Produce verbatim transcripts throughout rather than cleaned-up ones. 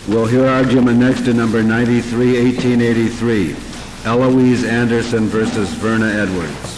We'll hear argument next to number ninety-three, eighteen eighty-three, Eloise Anderson versus Verna Edwards.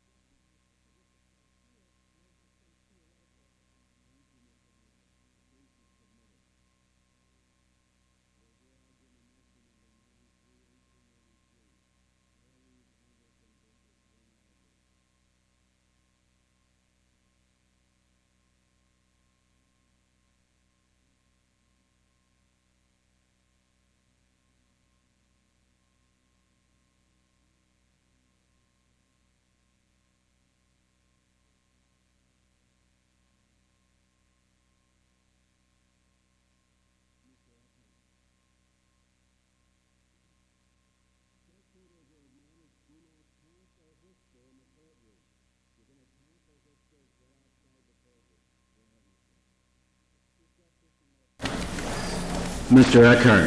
Mister Eckhart.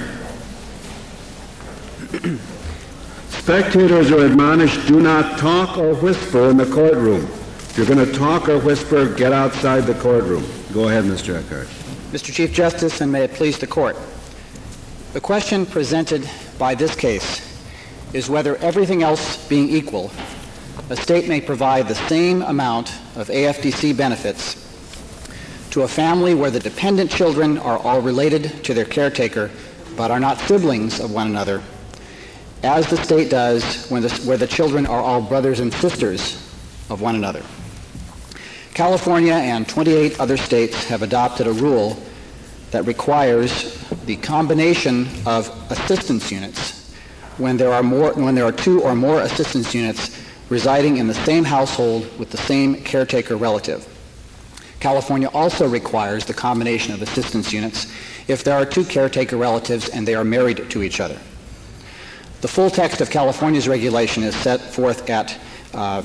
Spectators are admonished, do not talk or whisper in the courtroom. If you're going to talk or whisper, get outside the courtroom. Go ahead, Mister Eckhart. Mister Chief Justice, and may it please the Court. The question presented by this case is whether, everything else being equal, a state may provide the same amount of A F D C benefits to a family where the dependent children are all related to their caretaker but are not siblings of one another, as the state does when the, where the children are all brothers and sisters of one another. California and twenty-eight other states have adopted a rule that requires the combination of assistance units when there are more, when there are two or more assistance units residing in the same household with the same caretaker relative. California also requires the combination of assistance units if there are two caretaker relatives and they are married to each other. The full text of California's regulation is set forth at uh,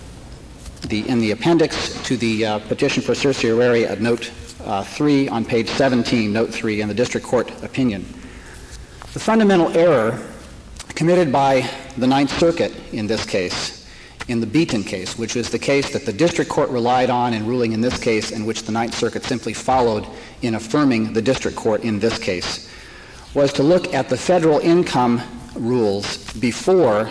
the, in the appendix to the uh, petition for certiorari at note uh, three on page seventeen, note three, in the district court opinion. The fundamental error committed by the Ninth Circuit in this case, in the Beaton case, which was the case that the district court relied on in ruling in this case, and which the Ninth Circuit simply followed in affirming the district court in this case, was to look at the federal income rules before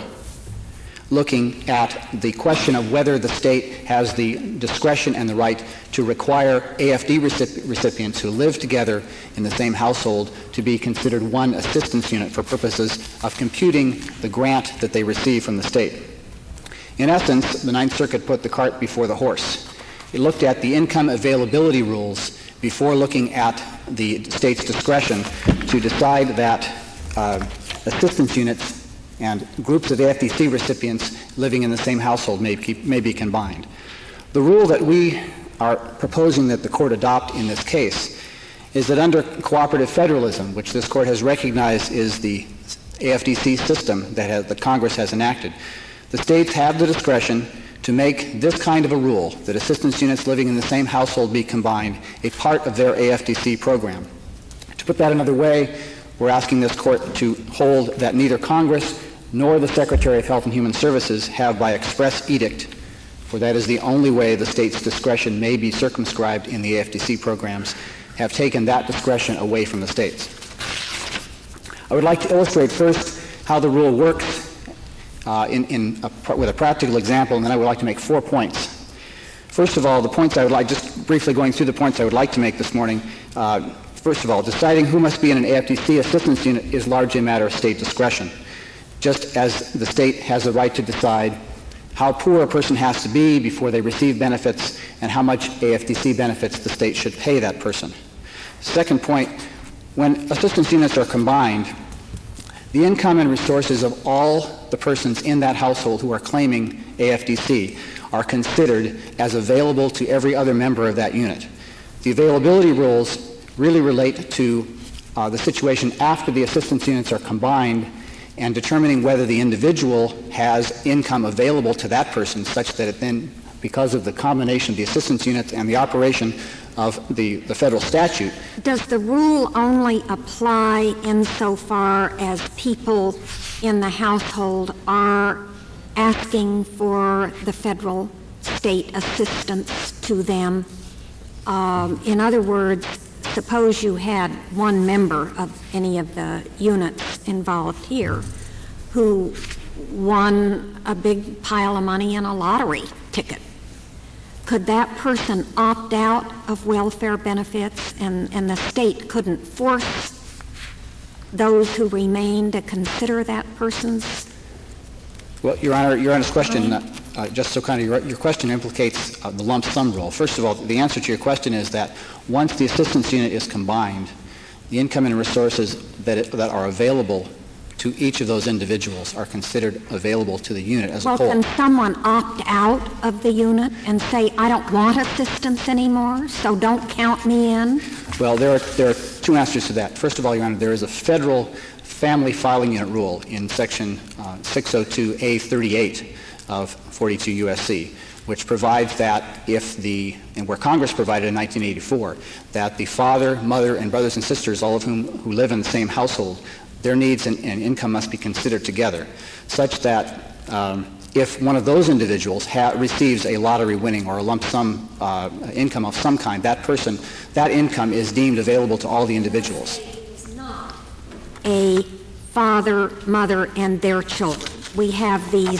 looking at the question of whether the state has the discretion and the right to require A F D recip- recipients who live together in the same household to be considered one assistance unit for purposes of computing the grant that they receive from the state. In essence, the Ninth Circuit put the cart before the horse. It looked at the income availability rules before looking at the state's discretion to decide that uh, assistance units and groups of A F D C recipients living in the same household may, keep, may be combined. The rule that we are proposing that the court adopt in this case is that under cooperative federalism, which this court has recognized is the A F D C system that has, the Congress has enacted, the states have the discretion to make this kind of a rule, that assistance units living in the same household be combined, a part of their A F D C program. To put that another way, we're asking this court to hold that neither Congress nor the Secretary of Health and Human Services have, by express edict, for that is the only way the state's discretion may be circumscribed in the A F D C programs, have taken that discretion away from the states. I would like to illustrate first how the rule works Uh, in, in a, with a practical example, and then I would like to make four points. First of all, the points I would like, just briefly going through the points I would like to make this morning. Uh, first of all, deciding who must be in an A F D C assistance unit is largely a matter of state discretion, just as the state has the right to decide how poor a person has to be before they receive benefits and how much A F D C benefits the state should pay that person. Second point, when assistance units are combined, the income and resources of all the persons in that household who are claiming A F D C are considered as available to every other member of that unit. The availability rules really relate to uh, the situation after the assistance units are combined and determining whether the individual has income available to that person such that it then, because of the combination of the assistance units and the operation of the, the federal statute. Does the rule only apply insofar as people in the household are asking for the federal state assistance to them? Um, in other words, suppose you had one member of any of the units involved here who won a big pile of money in a lottery ticket. Could that person opt out of welfare benefits, and, and the state couldn't force those who remain to consider that person's? Well, Your Honor, Your Honor's question, uh, uh, just so kind of your, your question implicates uh, the lump sum rule. First of all, the answer to your question is that once the assistance unit is combined, the income and resources that, it, that are available to each of those individuals are considered available to the unit as well, a whole. Well, can someone opt out of the unit and say, I don't want assistance anymore, so don't count me in? Well, there are, there are two answers to that. First of all, Your Honor, there is a federal family filing unit rule in Section uh, six oh two A thirty-eight of forty-two U S C, which provides that if the, and where Congress provided in nineteen eighty-four, that the father, mother, and brothers and sisters, all of whom who live in the same household, their needs and, and income must be considered together, such that um, if one of those individuals ha- receives a lottery winning or a lump sum uh, income of some kind, that person, that income is deemed available to all the individuals. A father, mother, and their children. We have these,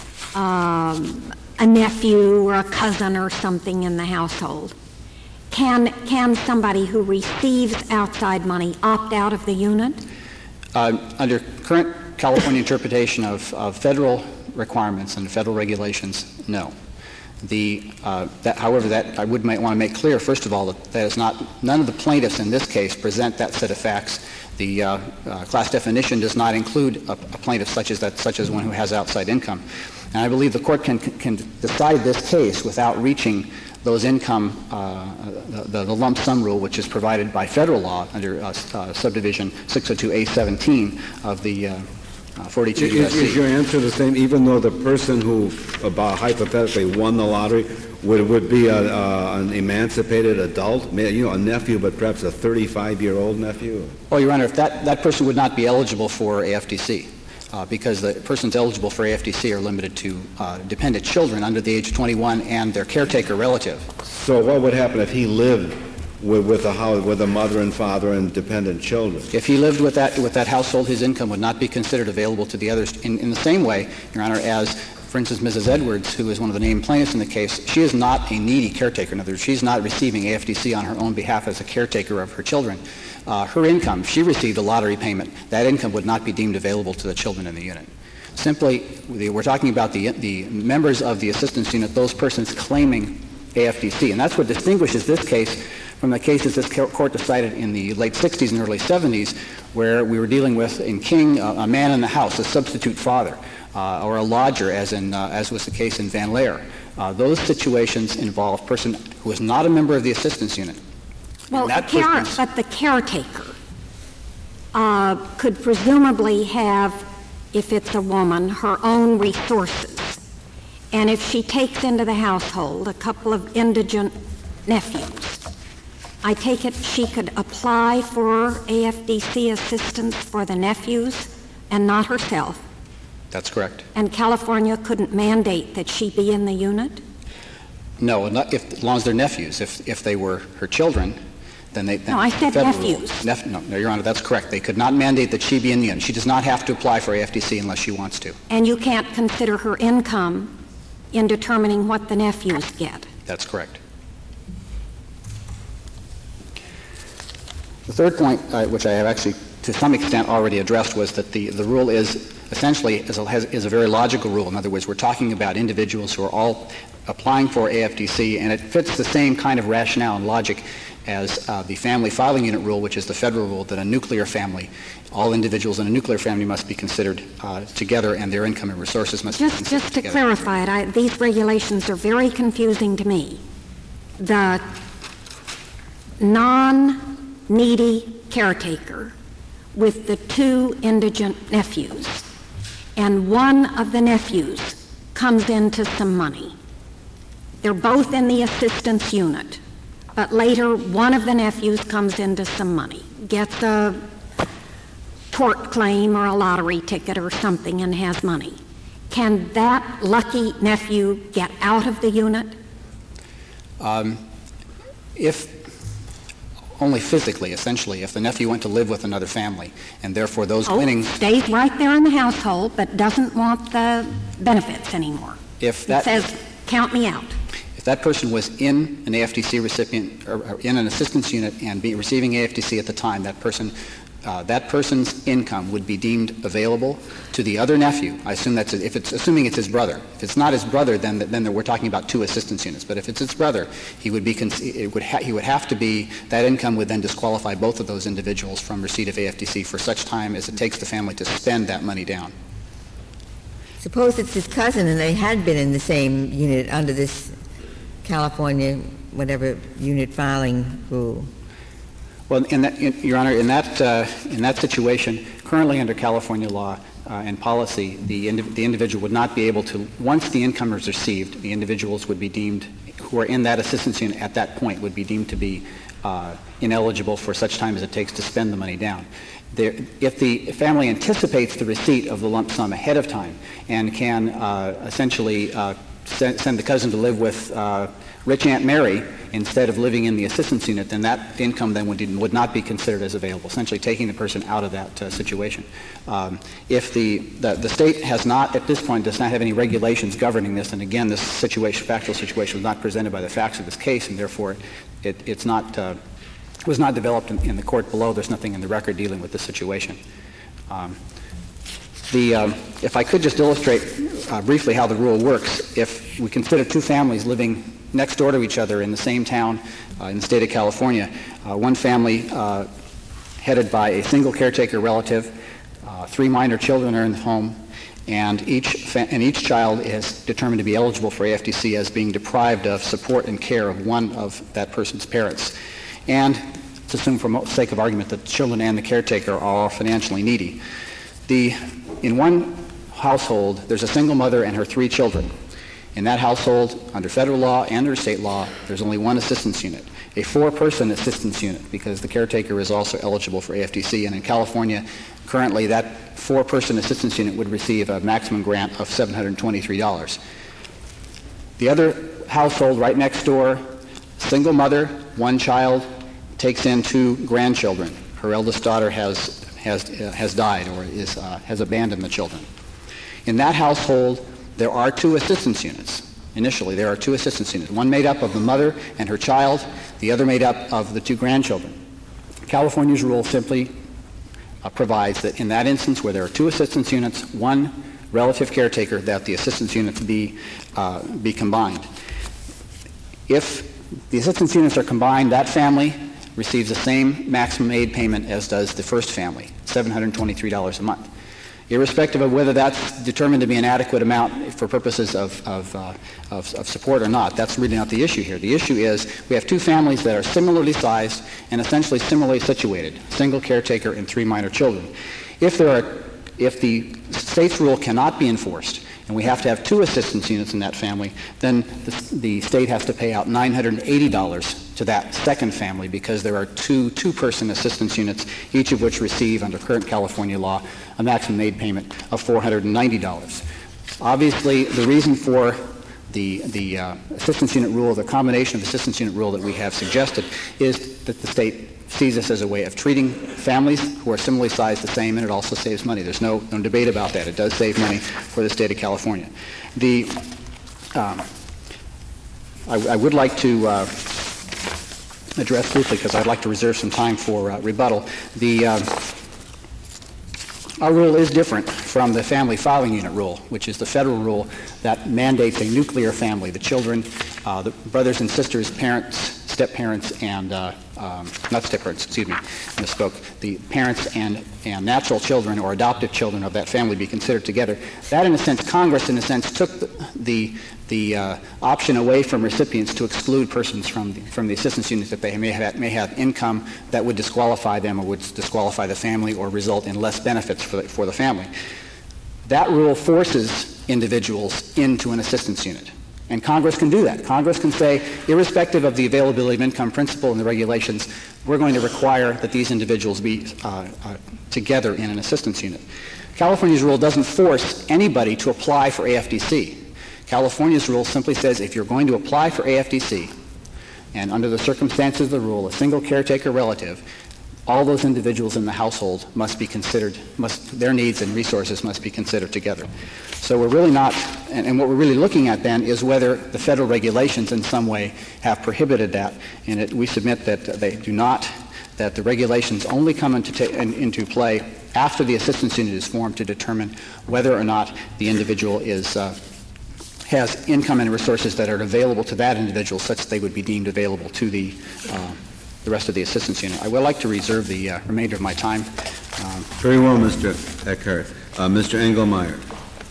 um, a nephew or a cousin or something in the household. Can, can somebody who receives outside money opt out of the unit? Uh, under current California interpretation of, of federal requirements and federal regulations, no. The, uh, that, however, that I would might want to make clear, first of all, that, that is not, none of the plaintiffs in this case present that set of facts. The uh, uh, class definition does not include a, a plaintiff such as that, such as one who has outside income. And I believe the court can, can decide this case without reaching those income, uh, the, the lump sum rule, which is provided by federal law under uh, uh, subdivision six oh two A seventeen of the uh, uh, forty-two U S C. Is, is your answer the same, even though the person who, about hypothetically, won the lottery would would be a, uh, an emancipated adult, you know, a nephew, but perhaps a thirty-five-year-old nephew? Oh, Your Honor, if that, that person would not be eligible for A F D C. Uh, because the persons eligible for A F D C are limited to uh, dependent children under the age of twenty-one and their caretaker relative. So what would happen if he lived with, with a house, with a mother and father and dependent children? If he lived with that with that household, his income would not be considered available to the others in, in the same way, Your Honor, as, for instance, Missus Edwards, who is one of the named plaintiffs in the case. She is not a needy caretaker. In other words, she's not receiving A F D C on her own behalf as a caretaker of her children. Uh, her income, if she received a lottery payment, that income would not be deemed available to the children in the unit. Simply, we're talking about the, the members of the assistance unit, those persons claiming A F D C. And that's what distinguishes this case from the cases this court decided in the late sixties and early seventies, where we were dealing with, in King, a, a man in the house, a substitute father, uh, or a lodger, as, in, uh, as was the case in Van Laer. Uh, those situations involve a person who is not a member of the assistance unit. Well, the care, but the caretaker uh, could presumably have, if it's a woman, her own resources. And if she takes into the household a couple of indigent nephews, I take it she could apply for A F D C assistance for the nephews and not herself. That's correct. And California couldn't mandate that she be in the unit? No, not if, as long as they're nephews. If, if they were her children, then they... Then no, I said nephews. Nep- no, no, Your Honor, that's correct. They could not mandate that she be in the unit. She does not have to apply for A F D C unless she wants to. And you can't consider her income in determining what the nephews get? That's correct. The third point, uh, which I have actually to some extent already addressed, was that the, the rule is essentially is a, has, is a very logical rule. In other words, we're talking about individuals who are all applying for A F D C, and it fits the same kind of rationale and logic as uh, the family filing unit rule, which is the federal rule that a nuclear family, all individuals in a nuclear family must be considered uh, together, and their income and resources must just, be considered Just to together. clarify it, I, these regulations are very confusing to me. The non-needy caretaker with the two indigent nephews, and one of the nephews comes into some money. They're both in the assistance unit, but later one of the nephews comes into some money, gets a tort claim or a lottery ticket or something and has money. Can that lucky nephew get out of the unit? Um, if only physically, essentially, if the nephew went to live with another family, and therefore those Oh, winnings... stays right there in the household, but doesn't want the benefits anymore. If It that, says, count me out. if that person was in an A F D C recipient, or, or in an assistance unit and be receiving A F D C at the time, that person, uh, that person's income would be deemed available to the other nephew. I assume that's, if it's, assuming it's his brother. If it's not his brother, then, then we're talking about two assistance units. But if it's his brother, he would be, it would ha- he would have to be, that income would then disqualify both of those individuals from receipt of A F D C for such time as it takes the family to spend that money down. Suppose it's his cousin and they had been in the same unit under this California, whatever, unit filing rule. Well, in that, in, Your Honor, in that, uh, in that situation, currently under California law uh, and policy, the, indi- the individual would not be able to, once the income is received, the individuals would be deemed, who are in that assistance unit at that point, would be deemed to be uh, ineligible for such time as it takes to spend the money down. There, if the family anticipates the receipt of the lump sum ahead of time and can uh, essentially uh, send, send the cousin to live with uh, rich Aunt Mary instead of living in the assistance unit, then that income then would, would not be considered as available, essentially taking the person out of that uh, situation. Um, if the, the, the state has not, at this point, does not have any regulations governing this, and again, this situation, factual situation was not presented by the facts of this case, and therefore it, it's not, uh, was not developed in, in the court below. There's nothing in the record dealing with this situation. Um, the, um, if I could just illustrate uh, briefly how the rule works, if we consider two families living next door to each other in the same town uh, in the state of California, uh, one family uh, headed by a single caretaker relative, uh, three minor children are in the home, and each fa- and each child is determined to be eligible for A F D C as being deprived of support and care of one of that person's parents. And let's assume for sake of argument that the children and the caretaker are all financially needy. The, in one household, there's a single mother and her three children. In that household, under federal law and under state law, there's only one assistance unit, a four-person assistance unit, because the caretaker is also eligible for A F D C. And in California, currently that four-person assistance unit would receive a maximum grant of seven hundred twenty-three dollars. The other household right next door, single mother, one child, takes in two grandchildren. Her eldest daughter has has uh, has died or is uh, has abandoned the children. In that household, there are two assistance units. Initially, there are two assistance units, one made up of the mother and her child, the other made up of the two grandchildren. California's rule simply uh, provides that in that instance where there are two assistance units, one relative caretaker, that the assistance units be, uh, be combined. If the assistance units are combined, that family receives the same maximum aid payment as does the first family, seven hundred twenty-three dollars a month. Irrespective of whether that's determined to be an adequate amount for purposes of, of, uh, of, of support or not, that's really not the issue here. The issue is we have two families that are similarly sized and essentially similarly situated, single caretaker and three minor children. If there are, if the state's rule cannot be enforced and we have to have two assistance units in that family, then the, the state has to pay out nine hundred eighty dollars to that second family because there are two two-person assistance units, each of which receive, under current California law, a maximum aid payment of four hundred ninety dollars. Obviously, the reason for the, the uh, assistance unit rule, the combination of assistance unit rule that we have suggested, is that the state sees this as a way of treating families who are similarly sized the same, and it also saves money. There's no, no debate about that. It does save money for the state of California. The, um, I, I would like to uh, address briefly, because I'd like to reserve some time for uh, rebuttal. The, uh, our rule is different from the family filing unit rule, which is the federal rule that mandates a nuclear family, the children, uh, the brothers and sisters, parents, step-parents, and uh, um, not step-parents, excuse me, misspoke, the parents and, and natural children or adoptive children of that family be considered together. That, in a sense, Congress, in a sense, took the, the the uh, option away from recipients to exclude persons from the, from the assistance units that they may have, may have income that would disqualify them or would disqualify the family or result in less benefits for the, for the family. That rule forces individuals into an assistance unit. And Congress can do that. Congress can say, irrespective of the availability of income principle and the regulations, we're going to require that these individuals be uh, uh, together in an assistance unit. California's rule doesn't force anybody to apply for A F D C. California's rule simply says if you're going to apply for A F D C And under the circumstances of the rule, a single caretaker relative, all those individuals in the household must be considered, must, their needs and resources must be considered together. So we're really not, and, and what we're really looking at then is whether the federal regulations in some way have prohibited that. And it, we submit that they do not, that the regulations only come into, ta- in, into play after the assistance unit is formed to determine whether or not the individual is uh, has income and resources that are available to that individual such that they would be deemed available to the uh, the rest of the assistance unit. I would like to reserve the uh, remainder of my time. Um, Very well, Mister Eckhart. Uh, Mister Engelmeyer.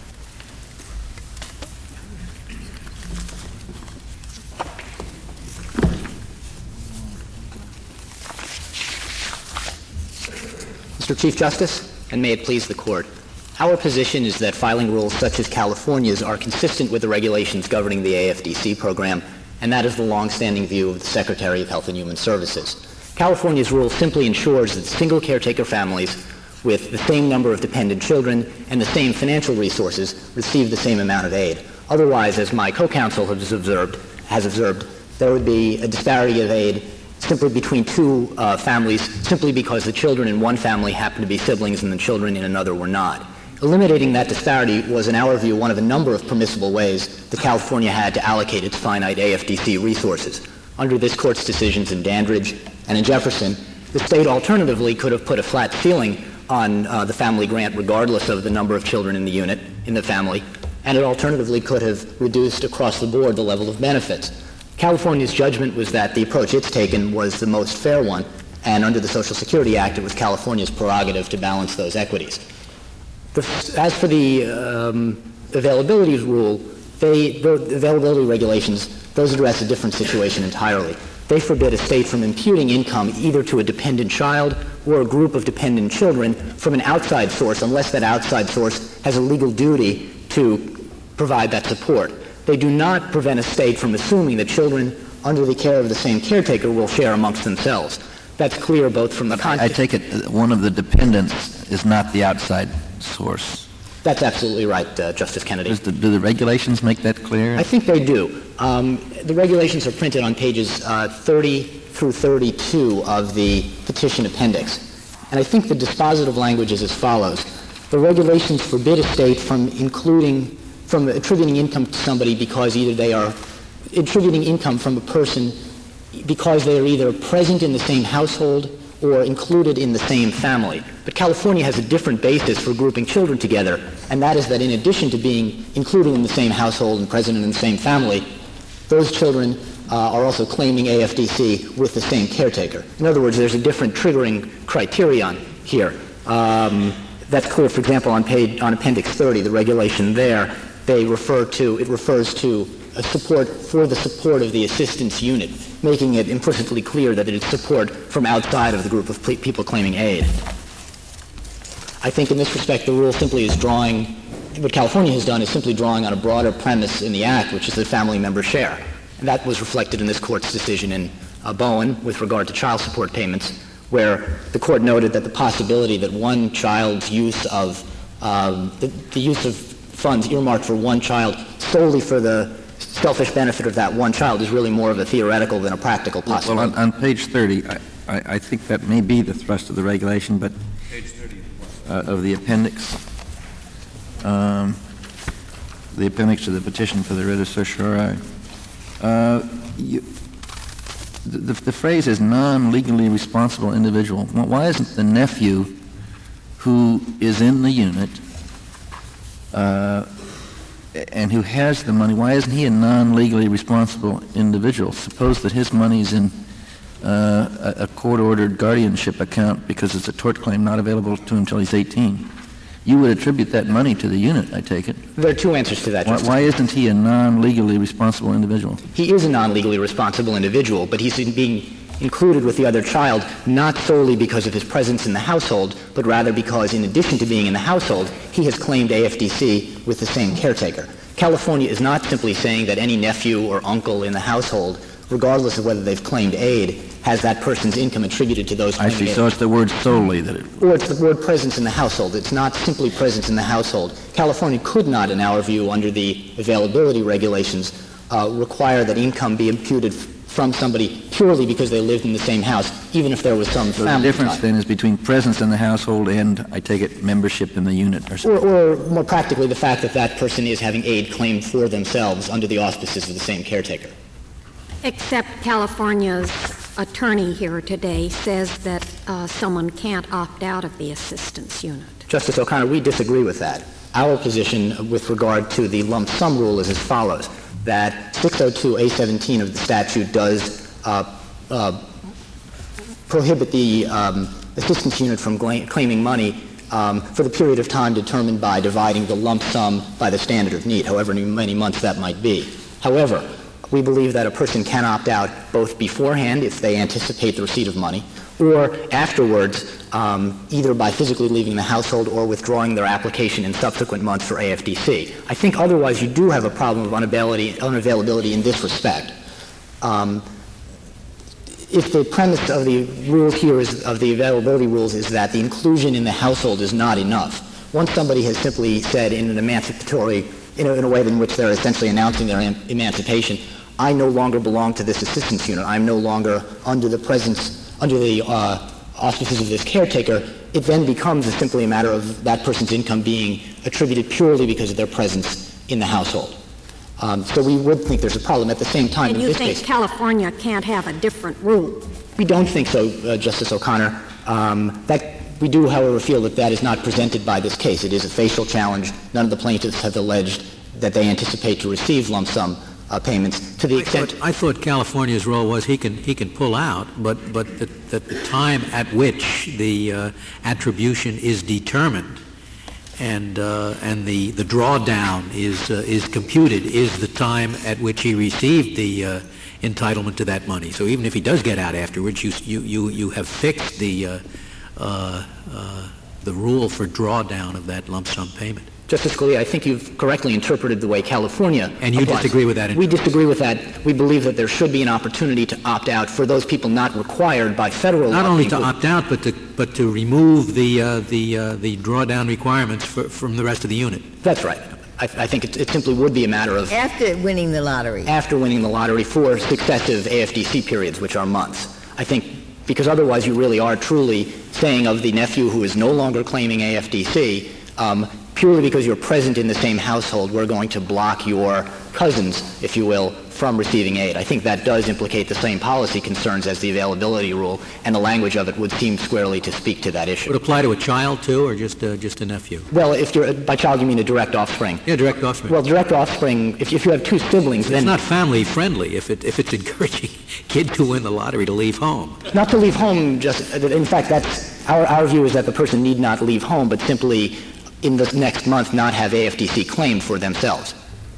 Mister Chief Justice, and may it please the Court, our position is that filing rules such as California's are consistent with the regulations governing the A F D C program, and that is the long-standing view of the Secretary of Health and Human Services. California's rule simply ensures that single caretaker families with the same number of dependent children and the same financial resources receive the same amount of aid. Otherwise, as my co-counsel has observed, has observed, there would be a disparity of aid simply between two uh, families simply because the children in one family happen to be siblings and the children in another were not. Eliminating that disparity was, in our view, one of a number of permissible ways that California had to allocate its finite A F D C resources. Under this Court's decisions in Dandridge and in Jefferson, the state alternatively could have put a flat ceiling on uh, the family grant regardless of the number of children in the unit, in the family, and it alternatively could have reduced across the board the level of benefits. California's judgment was that the approach it's taken was the most fair one, and under the Social Security Act, it was California's prerogative to balance those equities. The, as for the um, availability rule, they, the availability regulations, those address a different situation entirely. They forbid a state from imputing income either to a dependent child or a group of dependent children from an outside source unless that outside source has a legal duty to provide that support. They do not prevent a state from assuming that children under the care of the same caretaker will share amongst themselves. That's clear both from the context. I take it one of the dependents is not the outside source. That's absolutely right, uh, Justice Kennedy. The, do the regulations make that clear? I think they do. Um, the regulations are printed on pages uh, thirty through thirty-two of the petition appendix. And I think the dispositive language is as follows. The regulations forbid a state from including, from attributing income to somebody because either they are attributing income from a person because they are either present in the same household or included in the same family. But California has a different basis for grouping children together, and that is that in addition to being included in the same household and present in the same family, those children uh, are also claiming A F D C with the same caretaker. In other words, there's a different triggering criterion here. Um, that's clear, for example, on page, on Appendix thirty, the regulation there, they refer to, it refers to a support for the support of the assistance unit, making it implicitly clear that it is support from outside of the group of ple- people claiming aid. I think in this respect the rule simply is drawing, what California has done is simply drawing on a broader premise in the Act, which is that family members share. And that was reflected in this Court's decision in uh, Bowen with regard to child support payments, where the Court noted that the possibility that one child's use of, um, the, the use of funds earmarked for one child solely for the selfish benefit of that one child is really more of a theoretical than a practical possibility. Well, on, on page thirty, I, I, I think that may be the thrust of the regulation, but Page thirty. uh, of the appendix, um, the appendix to the petition for the writ of certiorari. Uh, you, the, the phrase is non-legally responsible individual. Why isn't the nephew who is in the unit uh, and who has the money, why isn't he a non-legally responsible individual? Suppose that his money's in uh, a, a court-ordered guardianship account because it's a tort claim not available to him until he's eighteen. You would attribute that money to the unit, I take it. There are two answers to that, Why, Justice. why isn't he a non-legally responsible individual? He is a non-legally responsible individual, but he's being included with the other child not solely because of his presence in the household, but rather because in addition to being in the household, he has claimed A F D C with the same caretaker. California is not simply saying that any nephew or uncle in the household, regardless of whether they've claimed aid, has that person's income attributed to those I claiming see. aid. So it's the word solely that it... Or it's the word presence in the household. It's not simply presence in the household. California could not, in our view, under the availability regulations, uh, require that income be imputed from somebody purely because they lived in the same house, even if there was some So family the difference tie. then is between presence in the household and, I take it, membership in the unit or Or, something. or more practically, the fact that that person is having aid claimed for themselves under the auspices of the same caretaker. Except California's attorney here today says that uh, someone can't opt out of the assistance unit. Justice O'Connor, we disagree with that. Our position with regard to the lump sum rule is as follows, that six oh two A seventeen of the statute does uh, uh, prohibit the um, assistance unit from gla- claiming money um, for the period of time determined by dividing the lump sum by the standard of need, however many months that might be. However, we believe that a person can opt out both beforehand if they anticipate the receipt of money, or afterwards, um, either by physically leaving the household or withdrawing their application in subsequent months for A F D C. I think otherwise you do have a problem of unavailability, unavailability in this respect. Um, if the premise of the rule here is, of the availability rules is that the inclusion in the household is not enough, once somebody has simply said in an emancipatory, in a, in a way in which they're essentially announcing their em- emancipation, I no longer belong to this assistance unit, I'm no longer under the presence under the uh, auspices of this caretaker, it then becomes a simply a matter of that person's income being attributed purely because of their presence in the household. Um, so we would think there's a problem. At the same time, And in you this think case, California can't have a different rule? we don't think so, uh, Justice O'Connor. Um, that we do, however, feel that that is not presented by this case. It is a facial challenge. None of the plaintiffs have alleged that they anticipate to receive lump sum Uh, payments to the I extent. thought, I thought California's role was he can he can pull out, but but that the, the time at which the uh, attribution is determined and uh, and the, the drawdown is uh, is computed is the time at which he received the uh, entitlement to that money. So even if he does get out afterwards, you you you, you have fixed the uh, uh, uh, the rule for drawdown of that lump sum payment. Justice Scalia, I think you've correctly interpreted the way California And you applies. disagree with that? We disagree with that. We believe that there should be an opportunity to opt out for those people not required by federal law. Not only to opt out, but to but to remove the uh, the uh, the drawdown requirements for, from the rest of the unit. That's right. I, I think it, it simply would be a matter of After winning the lottery. after winning the lottery for successive A F D C periods, which are months. I think because otherwise you really are truly saying of the nephew who is no longer claiming A F D C, um, purely because you're present in the same household, we're going to block your cousins, if you will, from receiving aid. I think that does implicate the same policy concerns as the availability rule, and the language of it would seem squarely to speak to that issue. Would it apply to a child, too, or just uh, just a nephew? Well, if you're, by child you mean a direct offspring. Yeah, direct offspring. Well, direct offspring, if, if you have two siblings, it's then not family-friendly if, it, if it's encouraging kid to win the lottery to leave home. not to leave home, just, in fact, that's, our, our view is that the person need not leave home, but simply in the next month not have A F D C claimed for themselves.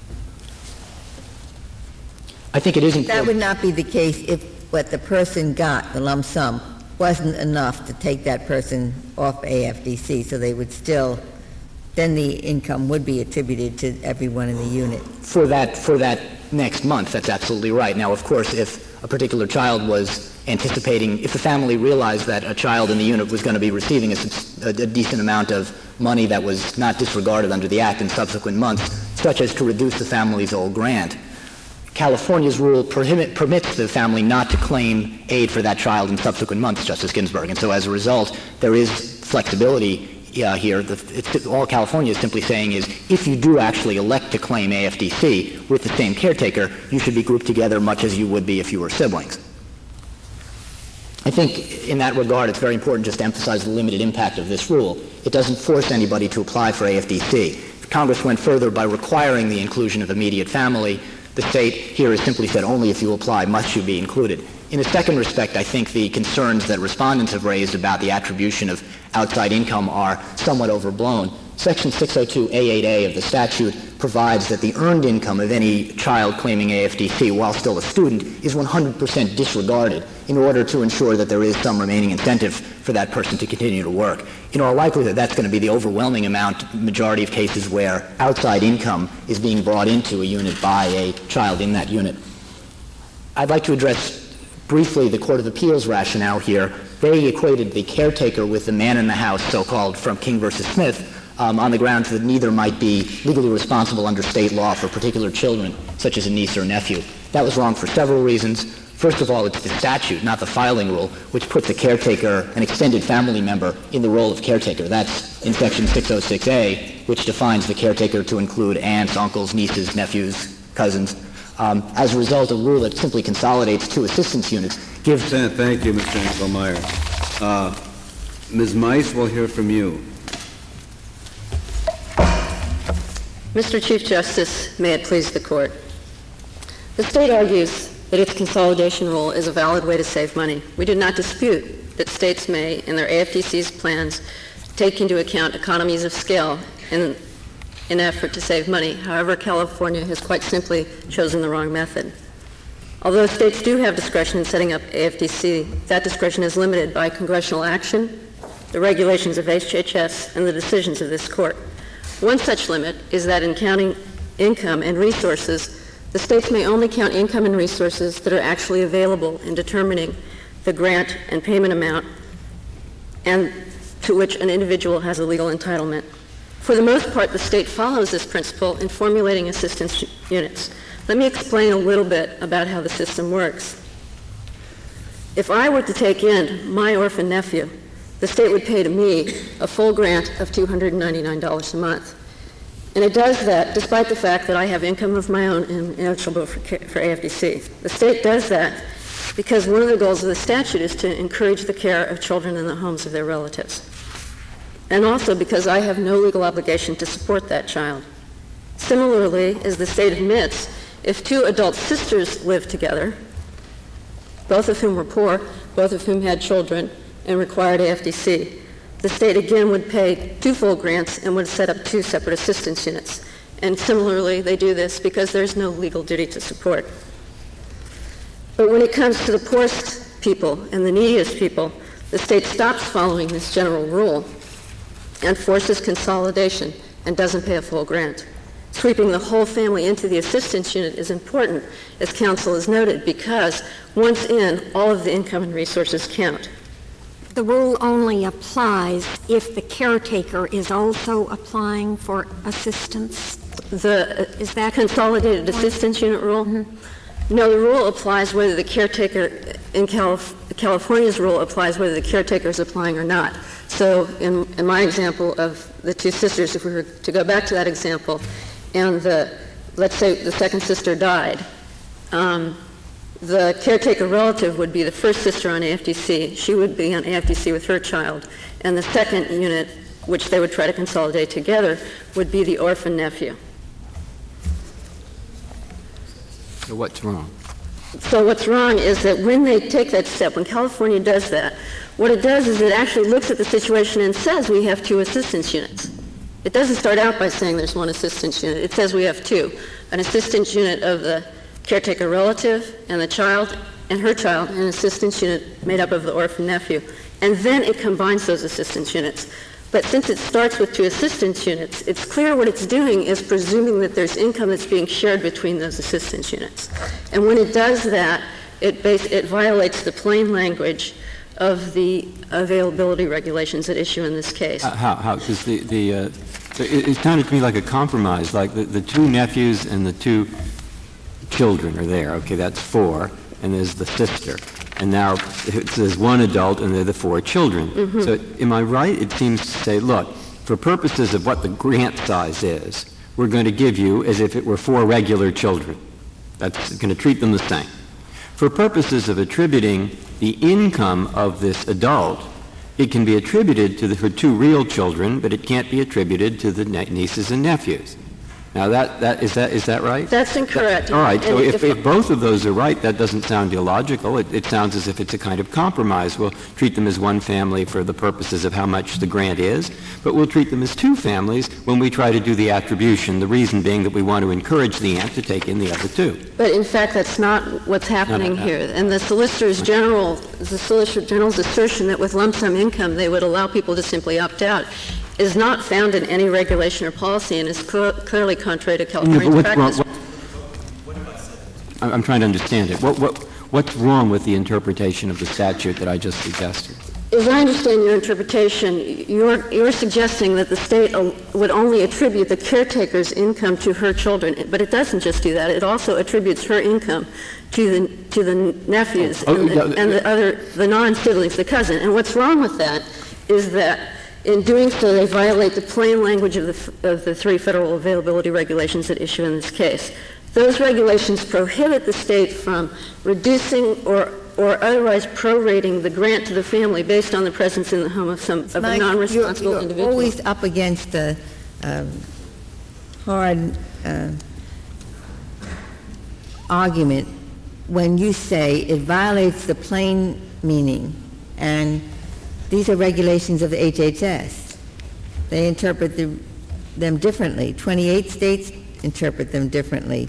I think it is That important. would not be the case if what the person got, the lump sum, wasn't enough to take that person off A F D C, so they would still, then the income would be attributed to everyone in the unit. For that, for that next month, that's absolutely right. Now, of course, if a particular child was anticipating, if the family realized that a child in the unit was going to be receiving a, a, a decent amount of money that was not disregarded under the Act in subsequent months, such as to reduce the family's old grant, California's rule prohibit, permits the family not to claim aid for that child in subsequent months, Justice Ginsburg. And so as a result, there is flexibility uh, here. The, it's, all California is simply saying is if you do actually elect to claim A F D C with the same caretaker, you should be grouped together much as you would be if you were siblings. I think in that regard, it's very important just to emphasize the limited impact of this rule. It doesn't force anybody to apply for A F D C. If Congress went further by requiring the inclusion of immediate family, the state here has simply said only if you apply must you be included. In a second respect, I think the concerns that respondents have raised about the attribution of outside income are somewhat overblown. Section six oh two A eight A of the statute provides that the earned income of any child claiming A F D C while still a student is one hundred percent disregarded in order to ensure that there is some remaining incentive for that person to continue to work. In all likelihood, that's going to be the overwhelming amount, majority of cases where outside income is being brought into a unit by a child in that unit. I'd like to address briefly the Court of Appeals rationale here. They equated the caretaker with the man in the house, so-called from King versus Smith, Um, on the grounds that neither might be legally responsible under state law for particular children, such as a niece or nephew. That was wrong for several reasons. First of all, it's the statute, not the filing rule, which puts a caretaker, an extended family member, in the role of caretaker. That's in Section six oh six A, which defines the caretaker to include aunts, uncles, nieces, nephews, cousins. Um, as a result, a rule that simply consolidates two assistance units gives... Thank you, Mister Engelmeyer. Uh, Miz Mice, we'll hear from you. Mister Chief Justice, may it please the Court. The State argues that its consolidation rule is a valid way to save money. We do not dispute that states may, in their A F D C's plans, take into account economies of scale in an effort to save money. However, California has quite simply chosen the wrong method. Although states do have discretion in setting up A F D C, that discretion is limited by congressional action, the regulations of H H S, and the decisions of this Court. One such limit is that in counting income and resources, the states may only count income and resources that are actually available in determining the grant and payment amount and to which an individual has a legal entitlement. For the most part, the state follows this principle in formulating assistance units. Let me explain a little bit about how the system works. If I were to take in my orphan nephew, the state would pay to me a full grant of two hundred ninety-nine dollars a month. And it does that despite the fact that I have income of my own and eligible for, for A F D C. The state does that because one of the goals of the statute is to encourage the care of children in the homes of their relatives. And also because I have no legal obligation to support that child. Similarly, as the state admits, if two adult sisters live together, both of whom were poor, both of whom had children, and required A F D C, the state again would pay two full grants and would set up two separate assistance units. And similarly, they do this because there's no legal duty to support. But when it comes to the poorest people and the neediest people, the state stops following this general rule and forces consolidation and doesn't pay a full grant. Sweeping the whole family into the assistance unit is important, as counsel has noted, because once in, all of the income and resources count. The rule only applies if the caretaker is also applying for assistance. The uh, Is that consolidated assistance unit rule? Mm-hmm. No, the rule applies whether the caretaker, in Calif- California's rule applies whether the caretaker is applying or not. So in, in my example of the two sisters, if we were to go back to that example, and the, let's say the second sister died, um, the caretaker relative would be the first sister on A F D C. She would be on A F D C with her child. And the second unit, which they would try to consolidate together, would be the orphan nephew. So what's wrong? So what's wrong is that when they take that step, when California does that, what it does is it actually looks at the situation and says we have two assistance units. It doesn't start out by saying there's one assistance unit. It says we have two. An assistance unit of the caretaker relative and the child and her child, and an assistance unit made up of the orphan nephew. And then it combines those assistance units. But since it starts with two assistance units, it's clear what it's doing is presuming that there's income that's being shared between those assistance units. And when it does that, it, base, it violates the plain language of the availability regulations at issue in this case. Uh, how? How? Because the, the, uh, it, it sounded to me like a compromise, like the, the two nephews and the two children are there. Okay, that's four, and there's the sister. And now there's one adult and they're the four children. Mm-hmm. So am I right? It seems to say, look, for purposes of what the grant size is, we're going to give you as if it were four regular children. That's going to treat them the same. For purposes of attributing the income of this adult, it can be attributed to the, her two real children, but it can't be attributed to the ne- nieces and nephews. Now, that, that, is, that, is that right? That's incorrect. That, all right. So if, if, if both of those are right, that doesn't sound illogical. It, it sounds as if it's a kind of compromise. We'll treat them as one family for the purposes of how much the grant is, but we'll treat them as two families when we try to do the attribution, the reason being that we want to encourage the aunt to take in the other two. But in fact, that's not what's happening no, no, no. here. And the Solicitor General, the Solicitor General's assertion that with lump sum income they would allow people to simply opt out is not found in any regulation or policy and is cl- clearly contrary to California's no, practice. Wrong, what, I'm trying to understand it. What, what, what's wrong with the interpretation of the statute that I just suggested? As I understand your interpretation, you're, you're suggesting that the state uh, would only attribute the caretaker's income to her children, but it doesn't just do that. It also attributes her income to the to the nephews Oh, and, the, yeah, and the other the non-siblings, the cousin. And what's wrong with that is that in doing so, they violate the plain language of the of the three federal availability regulations at issue in this case. Those regulations prohibit the state from reducing or or otherwise prorating the grant to the family based on the presence in the home of some of a Mike, non-responsible you're, you're individual. always up against the um, hard uh, argument when you say it violates the plain meaning, and these are regulations of the H H S. They interpret the, them differently. twenty-eight states interpret them differently.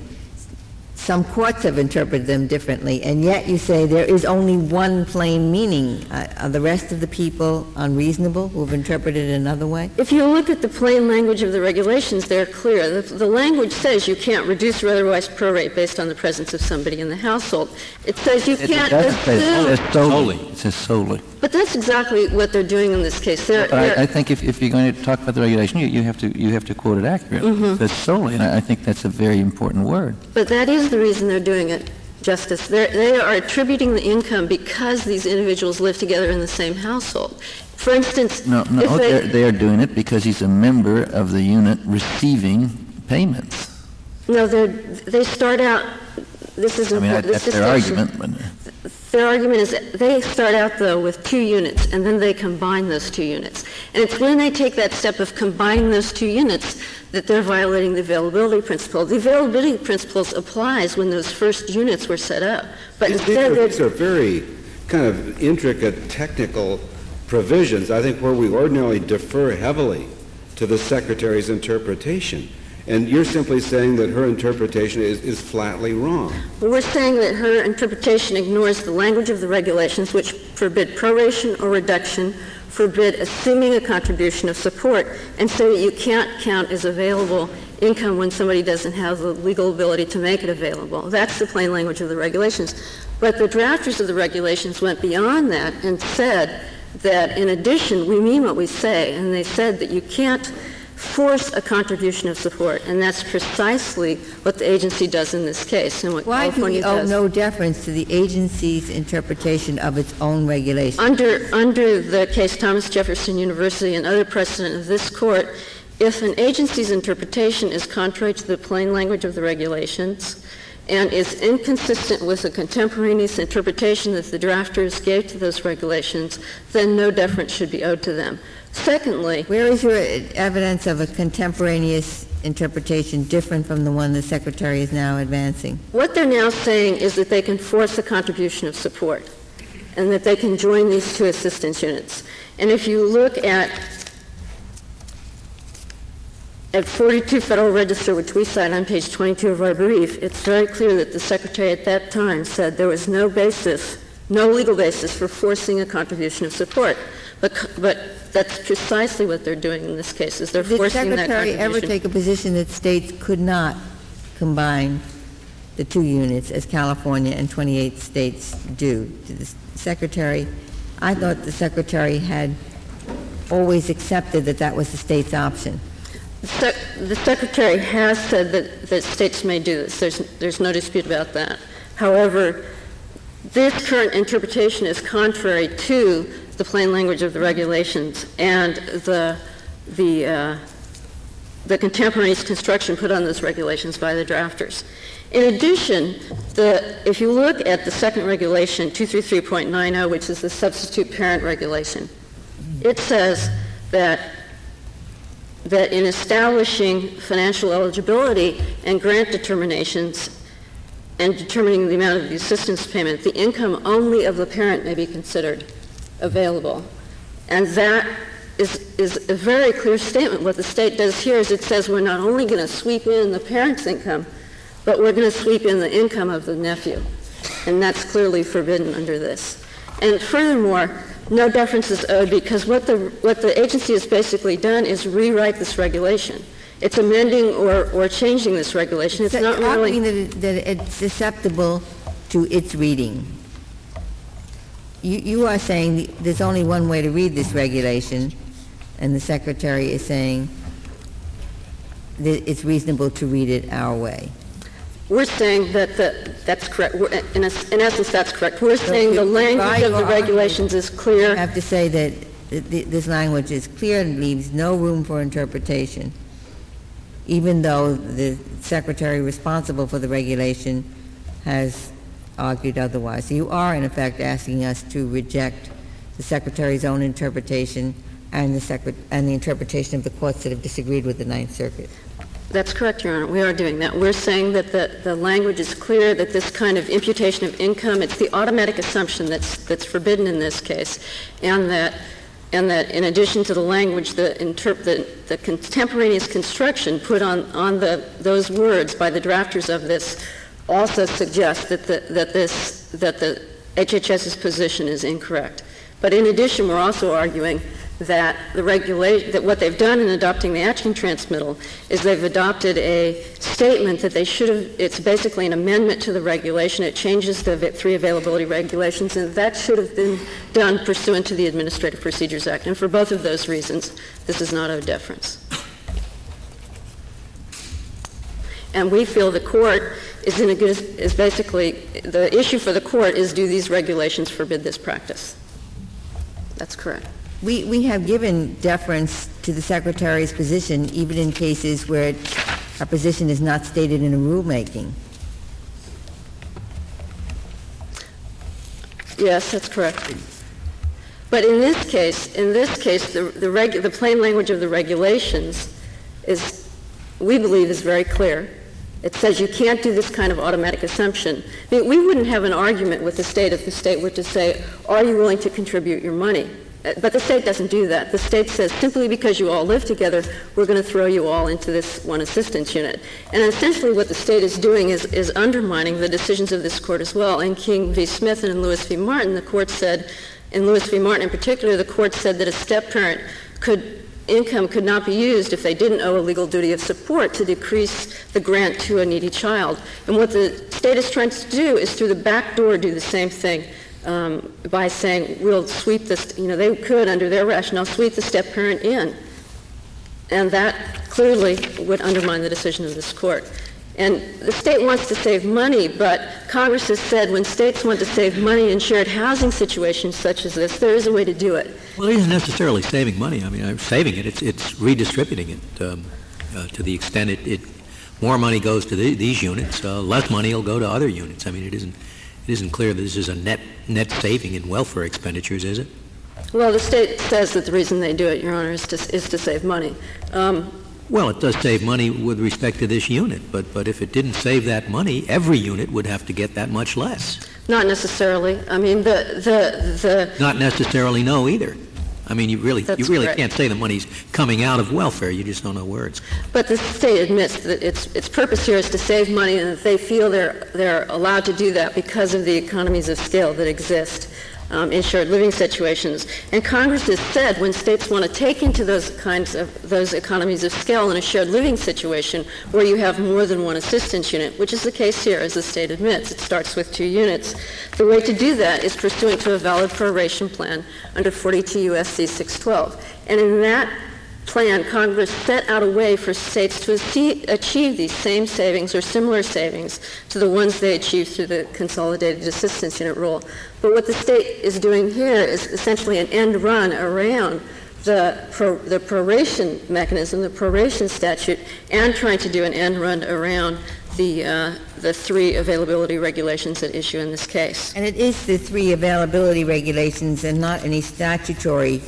Some courts have interpreted them differently, and yet you say there is only one plain meaning. Uh, are the rest of the people unreasonable who have interpreted it another way? If you look at the plain language of the regulations, they're clear. The, the language says you can't reduce or otherwise prorate based on the presence of somebody in the household. It says you It, can't it doesn't say assume. it says solely. It says solely. But that's exactly what they're doing in this case. They're, But I, they're, I think if, if you're going to talk about the regulation, you, you have to you have to quote it accurately. Mm-hmm. It says solely, and I, I think that's a very important word. but that is the reason they're doing it, Justice. They're, they are attributing the income because these individuals live together in the same household. For instance, No, no, if they, they're, they're doing it because he's a member of the unit receiving payments. no, they're, they start out. This is I mean, important. that, This that's their distinction- argument. But, Their argument is that they start out, though, with two units, and then they combine those two units. And it's when they take that step of combining those two units that they're violating the availability principle. The availability principle applies when those first units were set up. But These instead, are, they're these are very kind of intricate technical provisions, I think, where we ordinarily defer heavily to the Secretary's interpretation. And you're simply saying that her interpretation is, is flatly wrong. We're saying that her interpretation ignores the language of the regulations, which forbid proration or reduction, forbid assuming a contribution of support, and say that you can't count as available income when somebody doesn't have the legal ability to make it available. That's the plain language of the regulations. But the drafters of the regulations went beyond that and said that, in addition, we mean what we say, and they said that you can't force a contribution of support, and that's precisely what the agency does in this case, and what Why do we California owe does. no deference to the agency's interpretation of its own regulation? Under under the case Thomas Jefferson University and other precedent of this court, if an agency's interpretation is contrary to the plain language of the regulations and is inconsistent with the contemporaneous interpretation that the drafters gave to those regulations, then no deference should be owed to them. Secondly, Where is your evidence of a contemporaneous interpretation different from the one the Secretary is now advancing? what they're now saying is that they can force a contribution of support and that they can join these two assistance units. And if you look at at forty-two Federal Register, which we cite on page twenty-two of our brief, it's very clear that the Secretary at that time said there was no basis, no legal basis for forcing a contribution of support. But, but that's precisely what they're doing in this case, is they're Did the forcing that Secretary contribution. ever take a position that states could not combine the two units as California and twenty-eight states do? Did the Secretary, I thought the Secretary had always accepted that that was the state's option. The, sec- the Secretary has said that, that states may do this. There's, there's no dispute about that. However, this current interpretation is contrary to the plain language of the regulations and the, the, uh, the contemporaneous construction put on those regulations by the drafters. In addition, the, if you look at the second regulation, two thirty-three point nine oh, which is the substitute parent regulation, it says that that in establishing financial eligibility and grant determinations and determining the amount of the assistance payment, the income only of the parent may be considered available. And that is, is a very clear statement. What the state does here is it says we're not only going to sweep in the parent's income, but we're going to sweep in the income of the nephew. And that's clearly forbidden under this. And furthermore, no deference is owed because what the what the agency has basically done is rewrite this regulation. It's amending or, or changing this regulation. It's So not really... arguing that, it, that it's susceptible to its reading. You, you are saying the, there's only one way to read this regulation, and the Secretary is saying that it's reasonable to read it our way. We're saying that the, that's correct. We're, in, a, in essence, that's correct. We're saying the language of the regulations is clear. I have to say that th- th- this language is clear and leaves no room for interpretation, even though the secretary responsible for the regulation has argued otherwise. So you are, in effect, asking us to reject the secretary's own interpretation and the, secret- and the interpretation of the courts that have disagreed with the Ninth Circuit. That's correct, Your Honor. We are doing that. We're saying that the, the language is clear, that this kind of imputation of income, it's the automatic assumption that's, that's forbidden in this case, and that, and that in addition to the language, the, interp- the, the contemporaneous construction put on, on the, those words by the drafters of this also suggests that, the, that, this, that the H H S's position is incorrect. But in addition, we're also arguing that the regulation, that what they've done in adopting the action transmittal is they've adopted a statement that they should have, it's basically an amendment to the regulation. It changes the three availability regulations, and that should have been done pursuant to the Administrative Procedures Act. And for both of those reasons, this is not owed deference. And we feel the court is in a good, is basically, the issue for the court is, do these regulations forbid this practice? That's correct. We, we have given deference to the Secretary's position even in cases where a position is not stated in a rulemaking. Yes, that's correct. But in this case, in this case, the, the, regu- the plain language of the regulations is, we believe, is very clear. It says you can't do this kind of automatic assumption. I mean, we wouldn't have an argument with the state if the state were to say, are you willing to contribute your money? But the state doesn't do that. The state says, simply because you all live together, we're going to throw you all into this one assistance unit. And essentially what the state is doing is, is undermining the decisions of this court as well. In King v. Smith and in Lewis v. Martin, the court said, in Lewis v. Martin in particular, the court said that a step-parent could, income could not be used if they didn't owe a legal duty of support to decrease the grant to a needy child. And what the state is trying to do is through the back door do the same thing. Um, by saying we'll sweep this, you know, they could, under their rationale, sweep the step-parent in. And that clearly would undermine the decision of this court. And the state wants to save money, but Congress has said when states want to save money in shared housing situations such as this, there is a way to do it. Well, it isn't necessarily saving money. I mean, I'm saving it. It's, it's redistributing it um, uh, to the extent it, it more money goes to the, these units, uh, less money will go to other units. I mean, it isn't It isn't clear that this is a net net saving in welfare expenditures, is it? Well, the state says that the reason they do it, Your Honor, is to, is to save money. Um, well, it does save money with respect to this unit, but, but if it didn't save that money, every unit would have to get that much less. Not necessarily. I mean, the... the, the Not necessarily, no, either. I mean, you really That's you really correct. can't say the money's coming out of welfare. You just don't know where it's. But the state admits that its its purpose here is to save money, and that they feel they're they're allowed to do that because of the economies of scale that exist um, in shared living situations. And Congress has said when states want to take into those kinds of those economies of scale in a shared living situation where you have more than one assistance unit, which is the case here, as the state admits, it starts with two units. The way to do that is pursuant to a valid proration plan under forty-two U S C six twelve. And in that plan, Congress set out a way for states to achieve these same savings or similar savings to the ones they achieved through the Consolidated Assistance Unit rule. But what the state is doing here is essentially an end run around the, pro, the proration mechanism, the proration statute, and trying to do an end run around the, uh, the three availability regulations at issue in this case. And it is the three availability regulations and not any statutory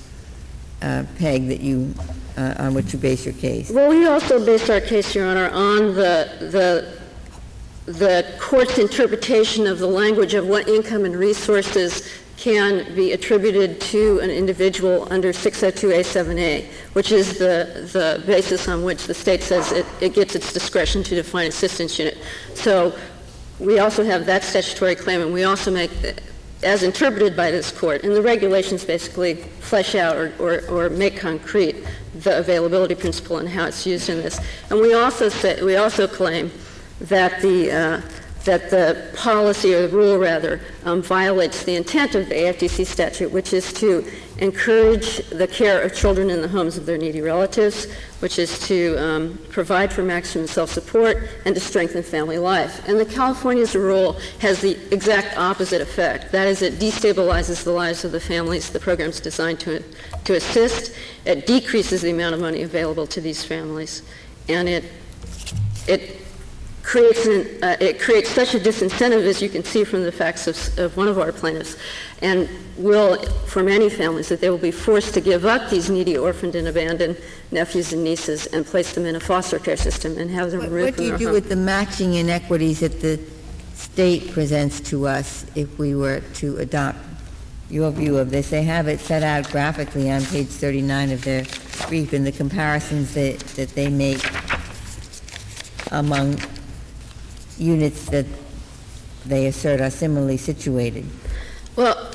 uh, peg that you, uh, on which you base your case. Well, we also base our case, Your Honor, on the, the the court's interpretation of the language of what income and resources can be attributed to an individual under six oh two A seven A, which is the, the basis on which the state says it, it gets its discretion to define assistance unit. So we also have that statutory claim, and we also make, as interpreted by this court, and the regulations basically flesh out or, or, or make concrete the availability principle and how it's used in this. And we also say, we also claim that the uh, that the policy, or the rule rather, um, violates the intent of the A F D C statute, which is to encourage the care of children in the homes of their needy relatives, which is to um, provide for maximum self-support and to strengthen family life. And the California's rule has the exact opposite effect. That is, it destabilizes the lives of the families the program is designed to, to assist. It decreases the amount of money available to these families. And it, it creates an, uh, it creates such a disincentive, as you can see from the facts of, of one of our plaintiffs, and will, for many families, that they will be forced to give up these needy, orphaned, and abandoned nephews and nieces and place them in a foster care system and have them What, removed what from do you their do home. with the matching inequities that the state presents to us if we were to adopt your view of this? They have it set out graphically on page thirty-nine of their brief in the comparisons that, that they make among units that they assert are similarly situated. Well,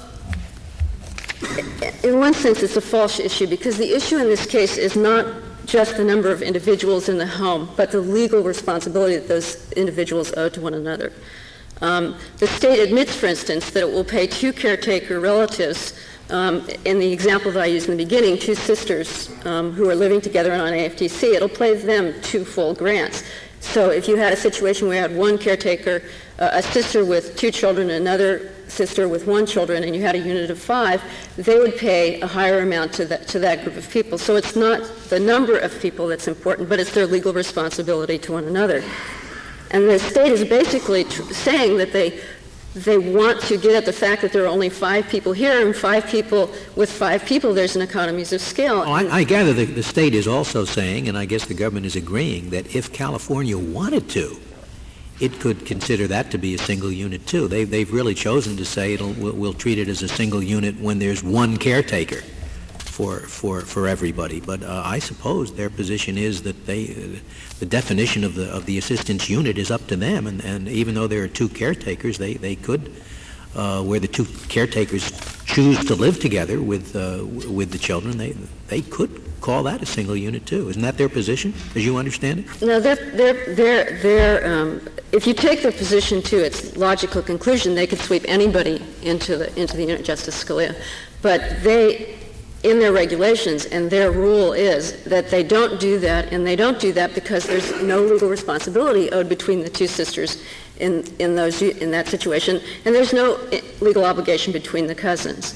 in one sense, it's a false issue, because the issue in this case is not just the number of individuals in the home, but the legal responsibility that those individuals owe to one another. Um, the state admits, for instance, that it will pay two caretaker relatives. Um, in the example that I used in the beginning, two sisters um, who are living together on A F D C, it'll pay them two full grants. So if you had a situation where you had one caretaker, uh, a sister with two children, another sister with one children, and you had a unit of five, they would pay a higher amount to that, to that group of people. So it's not the number of people that's important, but it's their legal responsibility to one another. And the state is basically tr- saying that they they want to get at the fact that there are only five people here, and five people with five people, there's an economies of scale. Well, I, I gather the, the state is also saying, and I guess the government is agreeing, that if California wanted to, it could consider that to be a single unit too. They, they've really chosen to say it'll, we'll, we'll treat it as a single unit when there's one caretaker for for for everybody. But uh, I suppose their position is that they, uh, the definition of the of the assistance unit is up to them, and, and even though there are two caretakers, they they could, uh, where the two caretakers choose to live together with uh, w- with the children, they they could call that a single unit too. Isn't that their position, as you understand it? No, they're, they're, they're, they're, um, if you take their position to its logical conclusion, they could sweep anybody into the into the unit, Justice Scalia. But they, in their regulations, and their rule is that they don't do that, and they don't do that because there's no legal responsibility owed between the two sisters in, in, those, in that situation, and there's no legal obligation between the cousins.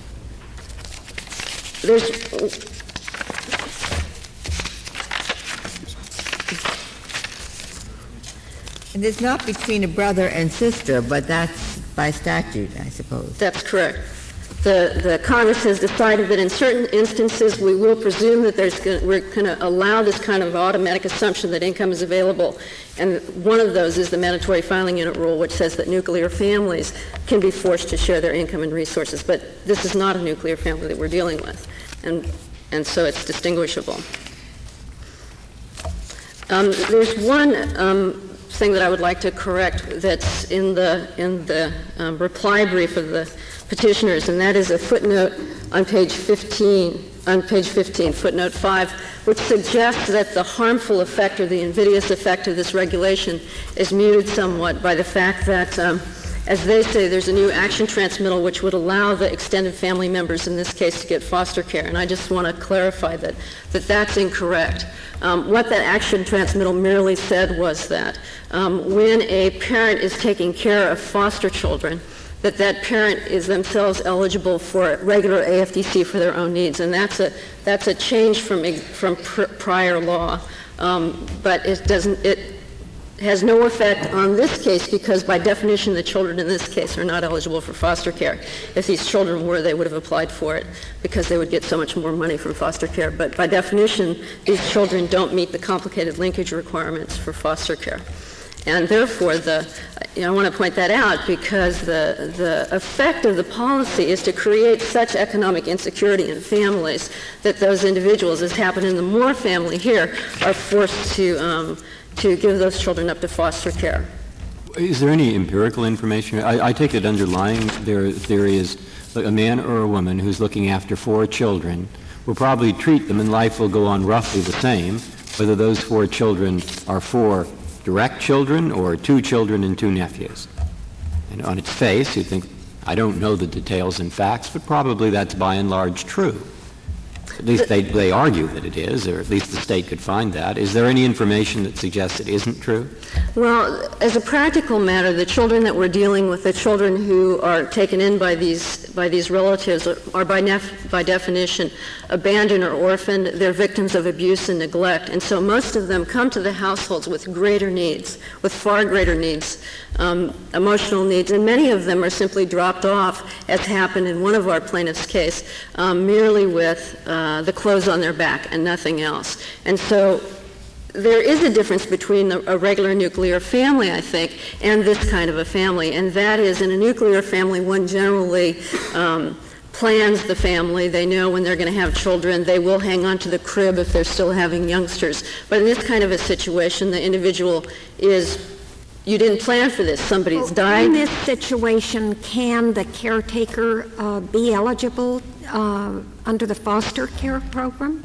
There's And it's not between a brother and sister, but that's by statute, I suppose. That's correct. The, the Congress has decided that in certain instances we will presume that there's gonna, we're going to allow this kind of automatic assumption that income is available. And one of those is the mandatory filing unit rule, which says that nuclear families can be forced to share their income and resources. But this is not a nuclear family that we're dealing with. And, and so it's distinguishable. Um, there's one um, thing that I would like to correct that's in the, in the um, reply brief of the petitioners, and that is a footnote on page fifteen, on page fifteen, footnote five, which suggests that the harmful effect or the invidious effect of this regulation is muted somewhat by the fact that, um, as they say, there's a new action transmittal which would allow the extended family members in this case to get foster care. And I just want to clarify that, that that's incorrect. Um, what that action transmittal merely said was that um, when a parent is taking care of foster children, that that parent is themselves eligible for regular A F D C for their own needs, and that's a that's a change from from pr- prior law. Um, but it doesn't it has no effect on this case because by definition the children in this case are not eligible for foster care. If these children were, they would have applied for it because they would get so much more money from foster care. But by definition, these children don't meet the complicated linkage requirements for foster care. And therefore, the, you know, I want to point that out because the, the effect of the policy is to create such economic insecurity in families that those individuals, as happened in the Moore family here, are forced to um, to give those children up to foster care. Is there any empirical information? I, I take it underlying their theory is that a man or a woman who's looking after four children will probably treat them and life will go on roughly the same, whether those four children are four direct children or two children and two nephews? And on its face, you think, I don't know the details and facts, but probably that's by and large true. At least they, they argue that it is, or at least the state could find that. Is there any information that suggests it isn't true? Well, as a practical matter, the children that we're dealing with, the children who are taken in by these by these relatives, are, are by, nef- by definition abandoned or orphaned. They're victims of abuse and neglect, and so most of them come to the households with greater needs, with far greater needs, um, emotional needs, and many of them are simply dropped off, as happened in one of our plaintiffs' case, um, merely with uh, the clothes on their back and nothing else. And so there is a difference between a regular nuclear family, I think, and this kind of a family, and that is, in a nuclear family, one generally um, plans the family. They know when they're going to have children. They will hang on to the crib if they're still having youngsters. But in this kind of a situation, the individual is, you didn't plan for this. Somebody's well, died. In this situation, can the caretaker uh, be eligible uh, under the foster care program?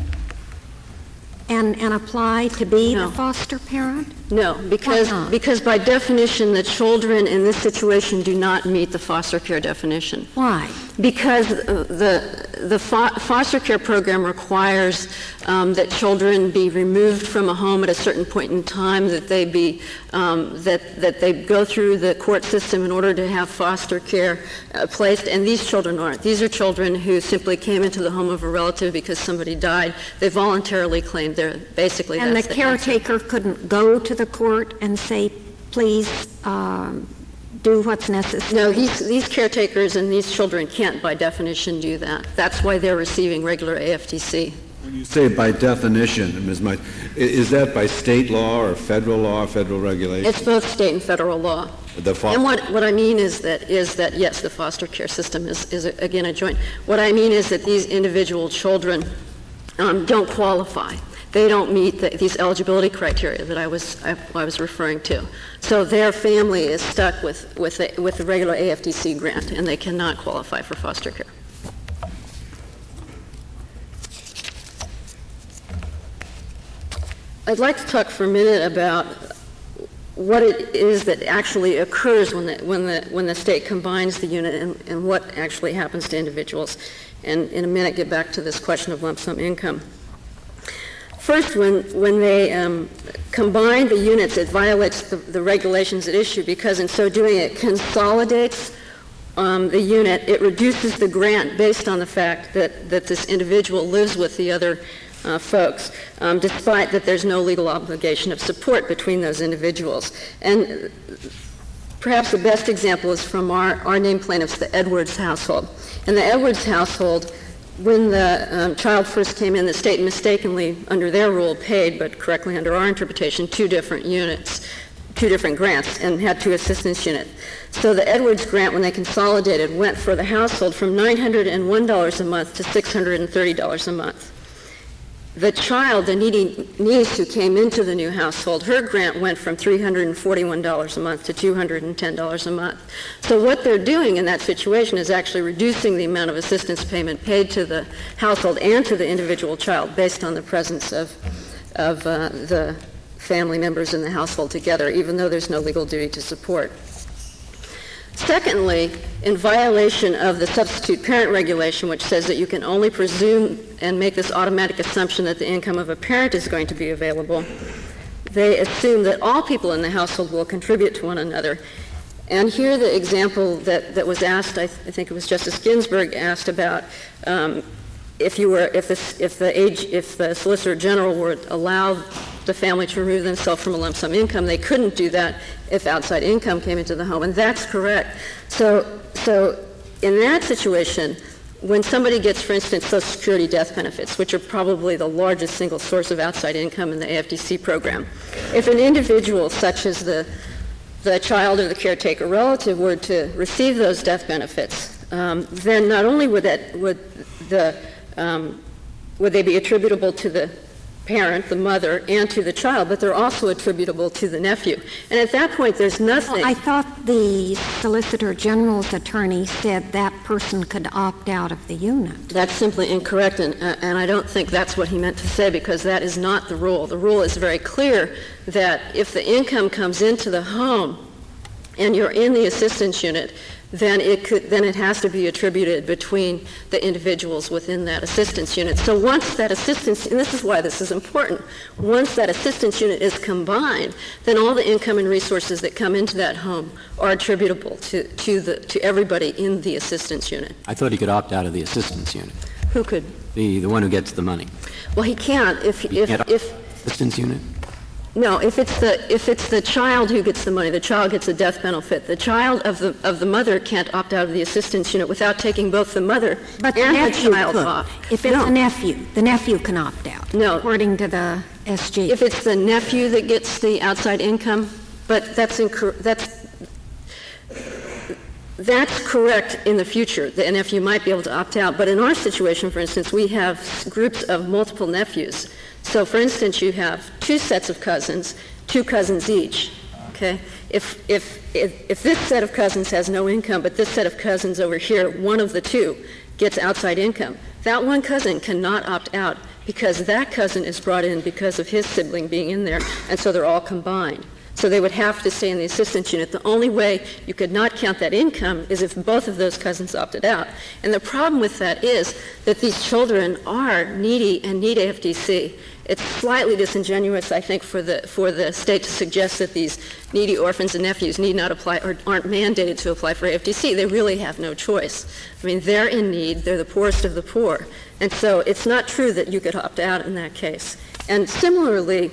And, and apply to be No. the foster parent? No, because Why not? because by definition, the children in this situation do not meet the foster care definition. Why? Because uh, the the fo- foster care program requires um, that children be removed from a home at a certain point in time, that they be um, that that they go through the court system in order to have foster care uh, placed. And these children aren't. These are children who simply came into the home of a relative because somebody died. They voluntarily claimed they're basically. And the that's the answer. caretaker couldn't go to the court and say, please um, do what's necessary? No, these, these caretakers and these children can't, by definition, do that. That's why they're receiving regular A F D C. When you say by definition, Miz Might, i- is that by state law or federal law, federal regulation? It's both state and federal law. The fo- And what, what I mean is that, is that, yes, the foster care system is, is again, a joint. What I mean is that these individual children um, don't qualify. They don't meet the, these eligibility criteria that I was I, I was referring to. So their family is stuck with with the, with the regular A F D C grant, and they cannot qualify for foster care. I'd like to talk for a minute about what it is that actually occurs when the when the when the state combines the unit, and, and what actually happens to individuals. And in a minute, get back to this question of lump sum income. First, when, when they um, combine the units, it violates the, the regulations at issue, because in so doing it consolidates um, the unit. It reduces the grant based on the fact that, that this individual lives with the other uh, folks, um, despite that there's no legal obligation of support between those individuals. And perhaps the best example is from our, our named plaintiffs, the Edwards household. In the Edwards household, when the um, child first came in, the state mistakenly, under their rule, paid, but correctly under our interpretation, two different units, two different grants, and had two assistance units. So the Edwards grant, when they consolidated, went for the household from nine hundred one dollars a month to six hundred thirty dollars a month. The child, the needy niece who came into the new household, her grant went from three hundred forty-one dollars a month to two hundred ten dollars a month. So what they're doing in that situation is actually reducing the amount of assistance payment paid to the household and to the individual child based on the presence of, of uh, the family members in the household together, even though there's no legal duty to support. Secondly, in violation of the substitute parent regulation, which says that you can only presume and make this automatic assumption that the income of a parent is going to be available, they assume that all people in the household will contribute to one another. And here the example that, that was asked, I, th- I think it was Justice Ginsburg asked about um, if you were, if the, if the age, if the Solicitor General were allow the family to remove themselves from a lump sum income, they couldn't do that if outside income came into the home, and that's correct. So, so in that situation, when somebody gets, for instance, Social Security death benefits, which are probably the largest single source of outside income in the A F D C program, if an individual such as the the child or the caretaker relative were to receive those death benefits, um, then not only would that would the um, would they be attributable to the parent, the mother, and to the child, but they're also attributable to the nephew. And at that point, there's nothing. Well, I thought the Solicitor General's attorney said that person could opt out of the unit. That's simply incorrect, and, uh, and I don't think that's what he meant to say, because that is not the rule. The rule is very clear that if the income comes into the home and you're in the assistance unit, then it could, then it has to be attributed between the individuals within that assistance unit. So once that assistance, and this is why this is important, once that assistance unit is combined, then all the income and resources that come into that home are attributable to, to the to everybody in the assistance unit. I thought he could opt out of the assistance unit. Who could? The the one who gets the money. Well, he can't if He if can't if. Assistance unit? No, if it's the if it's the child who gets the money, the child gets a death benefit. The child of the of the mother can't opt out of the assistance unit without taking both the mother But and the the nephew child could. off. If it's No. a nephew, the nephew can opt out, No. according to the S G. If it's the nephew that gets the outside income, but that's incor- that's that's correct in the future. The nephew might be able to opt out, but in our situation, for instance, we have groups of multiple nephews. So, for instance, you have two sets of cousins, two cousins each. Okay, if if if, if this set of cousins has no income, but this set of cousins over here, one of the two gets outside income, that one cousin cannot opt out because that cousin is brought in because of his sibling being in there, and so they're all combined. So they would have to stay in the assistance unit. The only way you could not count that income is if both of those cousins opted out. And the problem with that is that these children are needy and need A F D C. It's slightly disingenuous, I think, for the for the state to suggest that these needy orphans and nephews need not apply or aren't mandated to apply for A F D C. They really have no choice. I mean, they're in need. They're the poorest of the poor. And so it's not true that you could opt out in that case. And similarly,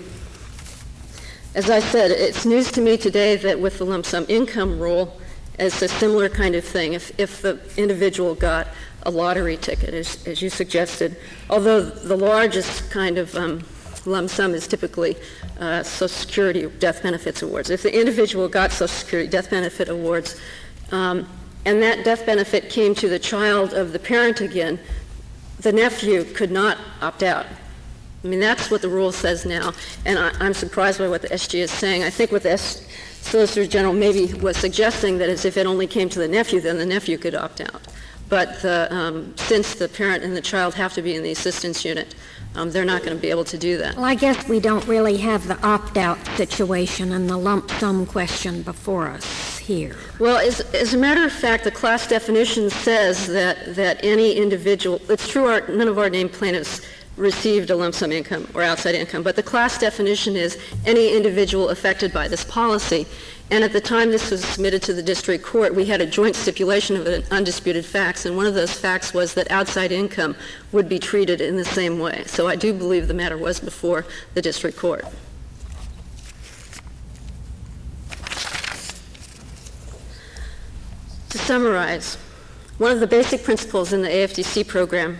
as I said, it's news to me today that with the lump sum income rule, it's a similar kind of thing. If, if the individual got a lottery ticket, as, as you suggested, although the largest kind of um, lump sum is typically uh, Social Security death benefits awards. If the individual got Social Security death benefit awards, um, and that death benefit came to the child of the parent again, the nephew could not opt out. I mean, that's what the rule says now, and I, I'm surprised by what the S G is saying. I think what the S- Solicitor General maybe was suggesting that is if it only came to the nephew, then the nephew could opt out. But the, um, since the parent and the child have to be in the assistance unit, um, they're not going to be able to do that. Well, I guess we don't really have the opt-out situation and the lump sum question before us here. Well, as, as a matter of fact, the class definition says that, that any individual, it's true our, none of our named plaintiffs received a lump sum income or outside income, but the class definition is any individual affected by this policy. And at the time this was submitted to the district court, we had a joint stipulation of undisputed facts, and one of those facts was that outside income would be treated in the same way. So I do believe the matter was before the district court. To summarize, one of the basic principles in the A F D C program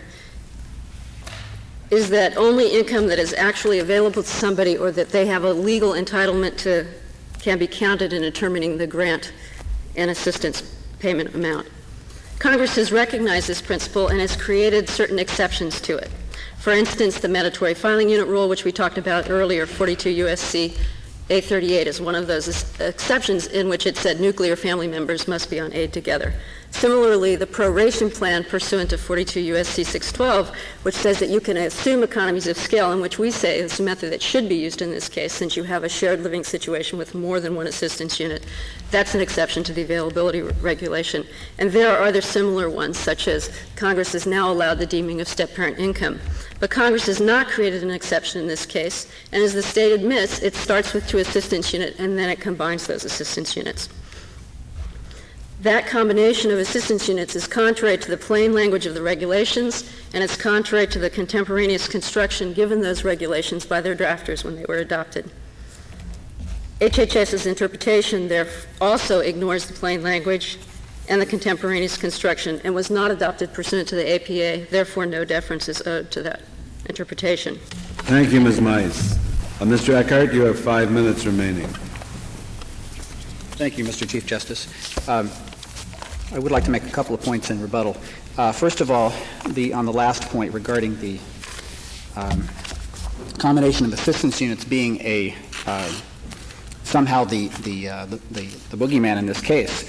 is that only income that is actually available to somebody or that they have a legal entitlement to can be counted in determining the grant and assistance payment amount. Congress has recognized this principle and has created certain exceptions to it. For instance, the mandatory filing unit rule, which we talked about earlier, forty-two U S C A thirty-eight, is one of those exceptions in which it said nuclear family members must be on aid together. Similarly, the proration plan pursuant to forty-two U S C six twelve, which says that you can assume economies of scale, and which we say is a method that should be used in this case since you have a shared living situation with more than one assistance unit. That's an exception to the availability regulation. And there are other similar ones, such as Congress has now allowed the deeming of step-parent income. But Congress has not created an exception in this case, and as the state admits, it starts with two assistance units and then it combines those assistance units. That combination of assistance units is contrary to the plain language of the regulations, and it's contrary to the contemporaneous construction given those regulations by their drafters when they were adopted. H H S's interpretation there also ignores the plain language and the contemporaneous construction and was not adopted pursuant to the A P A. Therefore, no deference is owed to that interpretation. Thank you, Miz Mize. Uh, Mister Eckhart, you have five minutes remaining. Thank you, Mister Chief Justice. Um, I would like to make a couple of points in rebuttal. Uh, first of all, the, on the last point regarding the um, combination of assistance units being a uh, somehow the the, uh, the the the boogeyman in this case.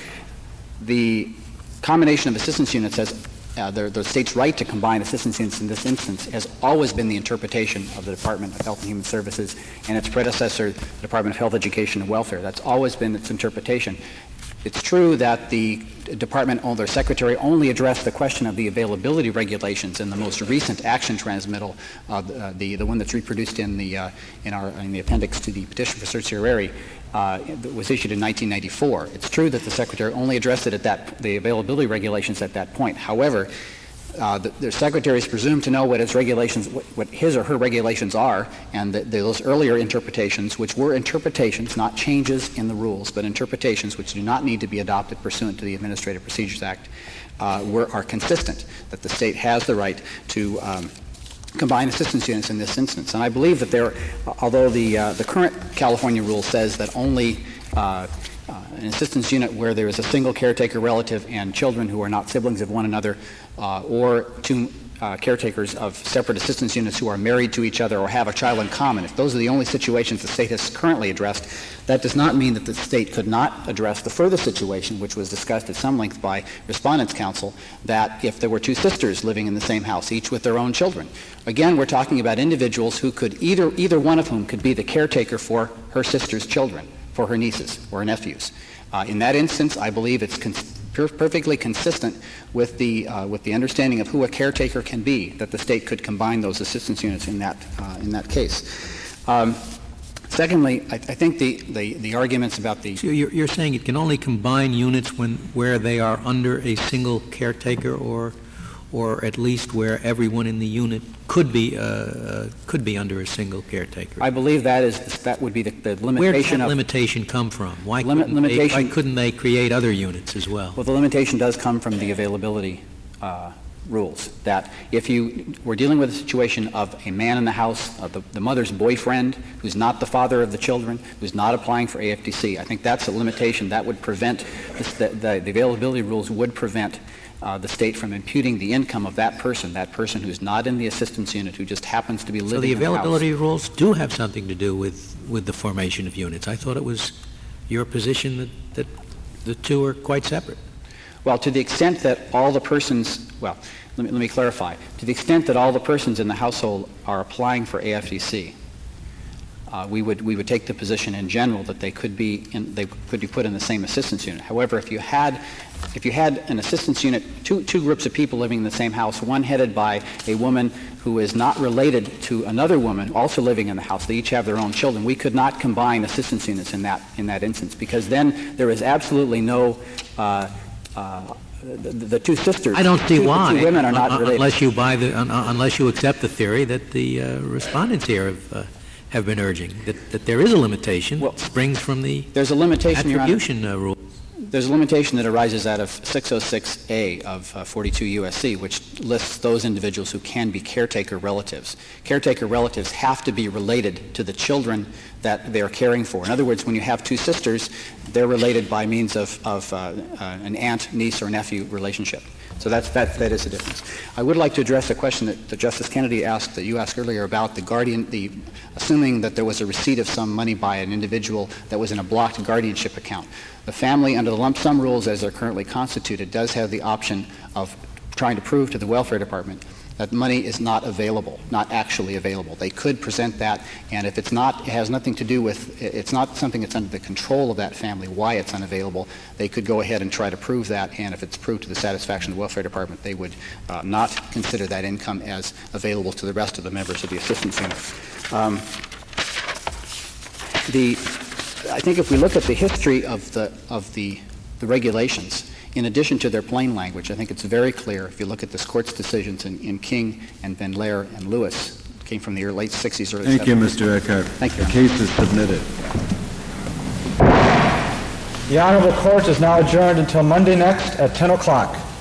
The combination of assistance units has uh, the, the state's right to combine assistance units in this instance has always been the interpretation of the Department of Health and Human Services and its predecessor, the Department of Health, Education, and Welfare. That's always been its interpretation. It's true that the department or their secretary only addressed the question of the availability regulations in the most recent action transmittal, uh, the, the the one that's reproduced in the uh, in our in the appendix to the petition for certiorari. Uh, that was issued in nineteen ninety-four. It's true that the secretary only addressed it at that the availability regulations at that point. However, uh, the, the secretary is presumed to know what his regulations, what, what his or her regulations are, and the, the, those earlier interpretations, which were interpretations, not changes in the rules, but interpretations which do not need to be adopted pursuant to the Administrative Procedures Act, uh, were are consistent. That the state has the right to Um, combine assistance units in this instance. And I believe that there, although the uh, the current California rule says that only uh, uh, an assistance unit where there is a single caretaker relative and children who are not siblings of one another, uh, or two uh, caretakers of separate assistance units who are married to each other or have a child in common, if those are the only situations the state has currently addressed, that does not mean that the state could not address the further situation, which was discussed at some length by Respondents' Counsel, that if there were two sisters living in the same house, each with their own children. Again, we're talking about individuals who could either, either one of whom could be the caretaker for her sister's children, for her nieces or nephews. Uh, in that instance, I believe it's cons- per- perfectly consistent with the uh, with the understanding of who a caretaker can be, that the state could combine those assistance units in that uh, in that case. Um, secondly, I, I think the, the, the arguments about the so you're, you're saying it can only combine units when where they are under a single caretaker, or or at least where everyone in the unit could be uh, could be under a single caretaker. I believe that is that would be the, the limitation. Where does that of limitation come from? Why, limit, couldn't limitation, they, why couldn't they create other units as well? Well, the limitation does come from the availability uh, rules. That if you were dealing with a situation of a man in the house, uh, the, the mother's boyfriend, who's not the father of the children, who's not applying for A F D C, I think that's a limitation that would prevent this, the, the, the availability rules would prevent Uh, the state from imputing the income of that person, that person who's not in the assistance unit, who just happens to be living so the in the house. availability rules do have something to do with, with the formation of units. I thought it was your position that, that the two are quite separate. Well, to the extent that all the persons, well, let me, let me clarify. To the extent that all the persons in the household are applying for A F D C, Uh, we would we would take the position in general that they could be in, they could be put in the same assistance unit. However, if you had if you had an assistance unit, two two groups of people living in the same house, one headed by a woman who is not related to another woman also living in the house, they each have their own children, we could not combine assistance units in that in that instance, because then there is absolutely no uh, uh, the, the two sisters. I don't see two, why, the two women are not related. unless you buy the un, unless you accept the theory that the uh, respondents here have. Uh, have been urging, that, that there is a limitation well, that springs from the there's a limitation, attribution uh, rule. There's a limitation that arises out of six oh six A of uh, forty-two U S C, which lists those individuals who can be caretaker relatives. Caretaker relatives have to be related to the children that they are caring for. In other words, when you have two sisters, they're related by means of, of uh, uh, an aunt, niece, or nephew relationship. So that's, that, that is a difference. I would like to address a question that, that Justice Kennedy asked, that you asked earlier about the guardian, the assuming that there was a receipt of some money by an individual that was in a blocked guardianship account. The family, under the lump sum rules as they're currently constituted, does have the option of trying to prove to the Welfare Department that money is not available, not actually available. They could present that, and if it's not, it has nothing to do with, it's not something that's under the control of that family, why it's unavailable, they could go ahead and try to prove that, and if it's proved to the satisfaction of the Welfare Department, they would uh, not consider that income as available to the rest of the members of the assistance unit. Um, the, I think if we look at the history of the, of the, the regulations, in addition to their plain language, I think it's very clear, if you look at this Court's decisions in, in King and Van Laer and Lewis, came from the late sixties, early Thank seventies. you, Mister Eckhart. Thank you. The case is submitted. The Honorable Court is now adjourned until Monday next at ten o'clock.